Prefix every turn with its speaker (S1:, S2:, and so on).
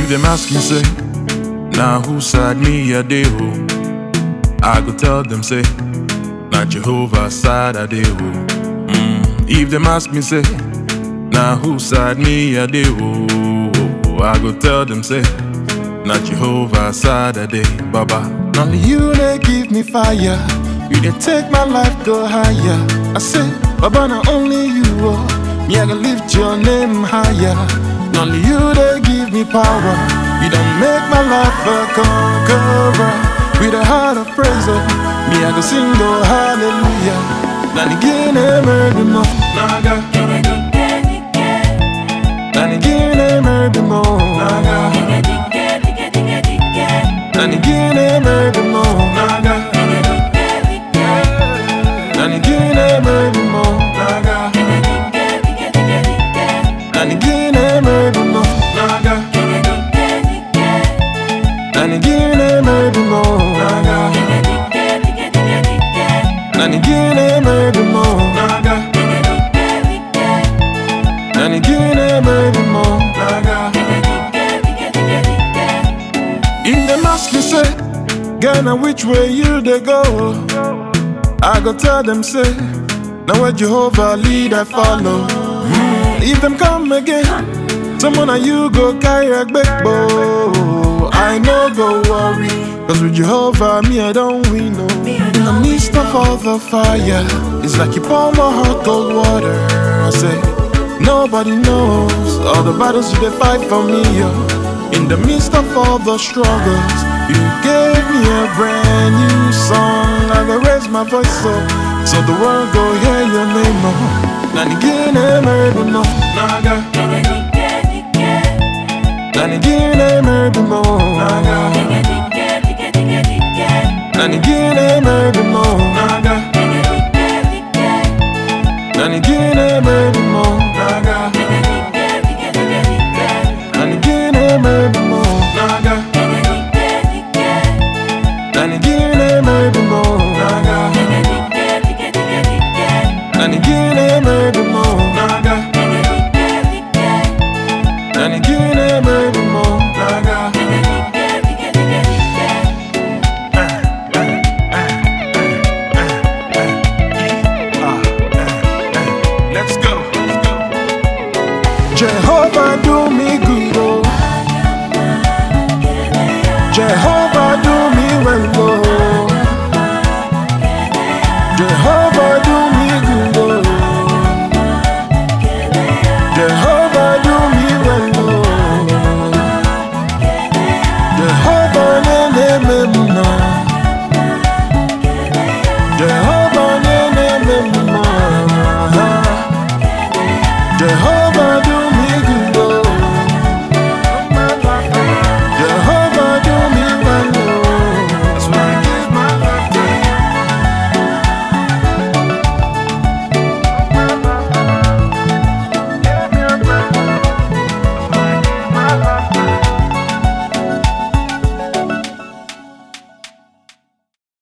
S1: If them ask me, say, now who side me a day ho? I go tell them, say, now Jehovah side a day ho. If them ask me, say, now who side me a day ho? I go tell them, say, now Jehovah side a day, Baba.
S2: Only you they give me fire. You they take my life go higher. I say, Baba, not only you, me I can lift your name higher. Only you they give me power. You don't make my life a conqueror. With a heart of praise, me I can sing oh hallelujah. Nani gine merdi mo, naga. Nani gine merdi mo, naga. Nani gine merdi mo, naga. Nani gine merdi mo, naga. Nani gine merdi mo, naga. Nani gine merdi mo, naga. Nani gine merdi mo, naga. Nani gine merdi mo, naga. If them ask me say, Ghana which way you they go? I go tell them say, now where Jehovah lead I follow. If them come again, someone of you go carry a big bow. I no go worry, cause with Jehovah me I don't win no. In the midst of all the fire, it's like you pour my heart cold water. I say, nobody knows all the battles you they fight for me, yo. In the midst of all the struggles, you gave me a brand new song. I go raise my voice up, so the world go hear your name, Nani gine merdi mo, naga. Nani gine merdi mo, naga. Nani gine merdi mo, naga. Nani gine merdi mo, naga. Nani gine merdi mo, naga. Nani gine merdi mo, naga. Nani gine merdi mo, naga. Nani gine merdi mo, naga. Let's go. Jehovah do me